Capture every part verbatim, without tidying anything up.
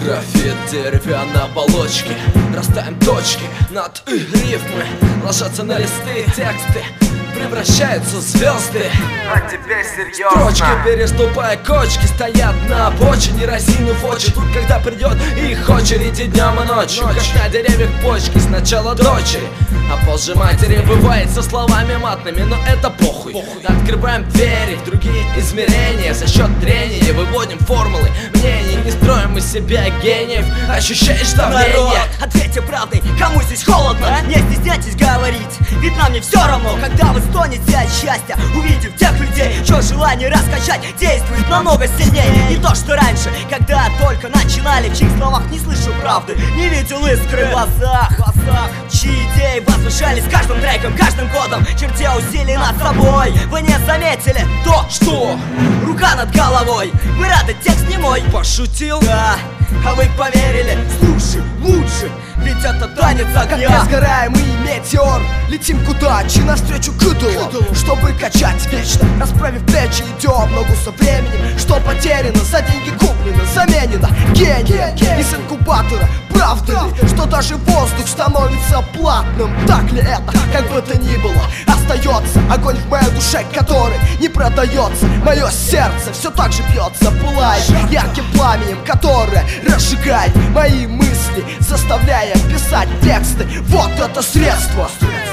Графит, деревянной оболочки, растаем точки над «ы» рифмы, ложатся на листы тексты, превращаются в звезды. А теперь серьезно. Строчки, переступая кочки, стоят на обочине, разинув очи. Тут, когда придет их очередь и днем и ночью, как на деревьях почки, сначала дочери, а позже матери. Бывает со словами матными, но это похуй. Открываем двери в другие измерения, за счет трения выводим формулы мнений. Не строим из себя гениев, ощущаешь давление. Народ, ответьте правдой, кому здесь холодно? Не стесняйтесь говорить, ведь нам не все равно, когда вы стонете от счастья, увидев тех людей, чье желание раскачать действует намного сильнее. Не то, что раньше, когда только начинали, в чьих словах не слышу правды, не видел искры в глазах, глазах, чьи идеи возвышались каждым треком, каждым годом, чертя усилий над собой. Вы не заметили то, что рука над головой. Вы рады, текст не мой. Пошутил? Да, а вы поверили. Слушай, лучше, ведь это танец огня. Как несгораемый метеор, летим к удаче навстречу к идолу, чтобы качать вечно. Расправив плечи, идем ногу со временем. Что потеряно, за деньги куплено, заменено. Гений из инкубатора, правда ли, что даже воздух становится платным? Так ли это? Как бы то ни было, остается огонь в моей душе, который не продается. Мое сердце все так же бьется, пылает ярким пламенем, которое разжигает мои мысли, заставляя писать тексты. Вот это средство.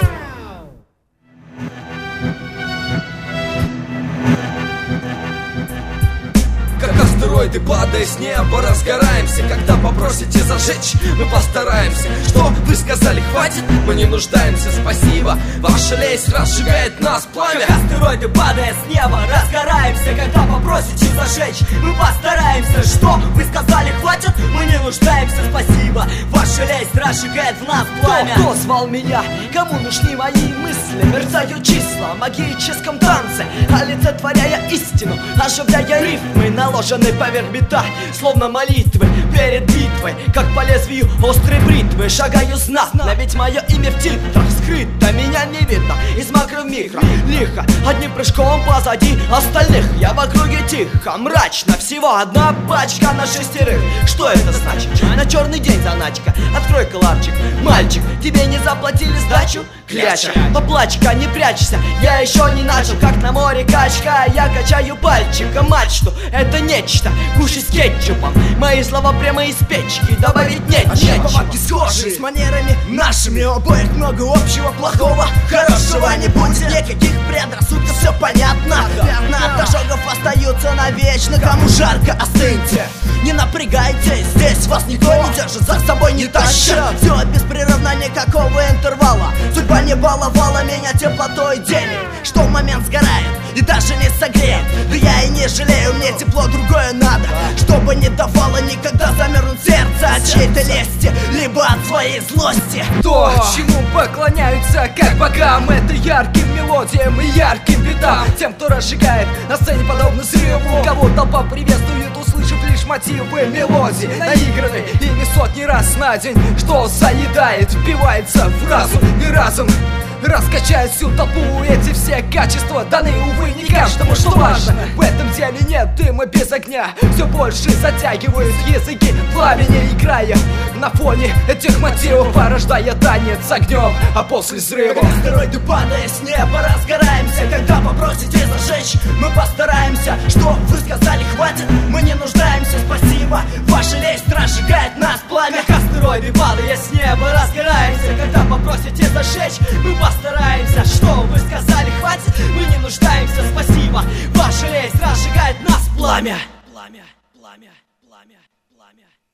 Как астероиды, падая с неба, разгораемся. Когда попросите зажечь, мы постараемся. Что вы сказали, хватит? Мы не нуждаемся, спасибо. Ваша лесть разжигает нас пламя. Как астероиды, падая с неба, разгораемся. Когда попросите зажечь, мы постараемся. Что вы сказали, хватит? Мы не нуждаемся, спасибо. Ваша лесть разжигает в нас пламя. Кто, кто звал меня? Кому нужны мои мысли? Мерцают числа в магическом танце, олицетворяя истину, оживляя рифмы, наложенные поверх бита, словно молитвы перед битвой. Как по лезвию острой бритвы шагаю знатно, ведь мое имя в титрах скрыто, меня не видно из макро в микро. Лихо, одним прыжком позади остальных, я в округе тихо, мрачно. Всего одна пачка на шестерых. Что это значит? На черный день заначка. Открой клапчик, мальчик, тебе не заплатили сдачу? Кляча, поплачь-ка, не прячься, я еще не начал. Как на море качка, я качаю пальчиком мачту. Это нечто, кушай с кетчупом, мои слова прямо из печки, добавить нечего. Повадки схожи с манерами нашими, у обоих много общего, плохого, хорошего не будет. Никаких предрассудков, все понятно. Верно, от ожогов остаются навечно. Кому жарко, остыньте, не напрягайтесь, здесь вас никто не держит, за собой не тащит. Все беспрерывно, никакого интервала. Судьба не баловала меня теплотой денег, что в момент сгорает и даже не согреет. Да я и не жалею, мне тепло другое надо, чтобы не давало никогда замерзнуть сердце от чьей-то лести, либо от своей злости. То, чему поклоняются как богам, это ярким мелодиям и ярким бедам. Тем, кто разжигает на сцене подобно взрыву, кого толпа приветствует, услышав лишь мотивы мелодии, наигранные ими сотни раз на день, что заедает, впивается в разум и разум раскачает всю толпу. Эти все качества даны, увы, не каждому. Что важно, в этом деле нет дыма без огня. Все больше затягивают языки пламени, играя на фоне этих мотивов, порождая танец с огнем, а после взрыва как астероиды, падая с неба, разгораемся. Когда попросите зажечь, мы постараемся. Что вы сказали, хватит? Мы не нуждаемся, спасибо. Ваша лесть разжигает нас пламя. Как астероиды, падая с неба, разгораемся. Когда попросите зажечь, мы постараемся. Что вы сказали, хватит? Мы не нуждаемся, спасибо. Ваша лесть разжигает нас пламя. Пламя, пламя, пламя, пламя.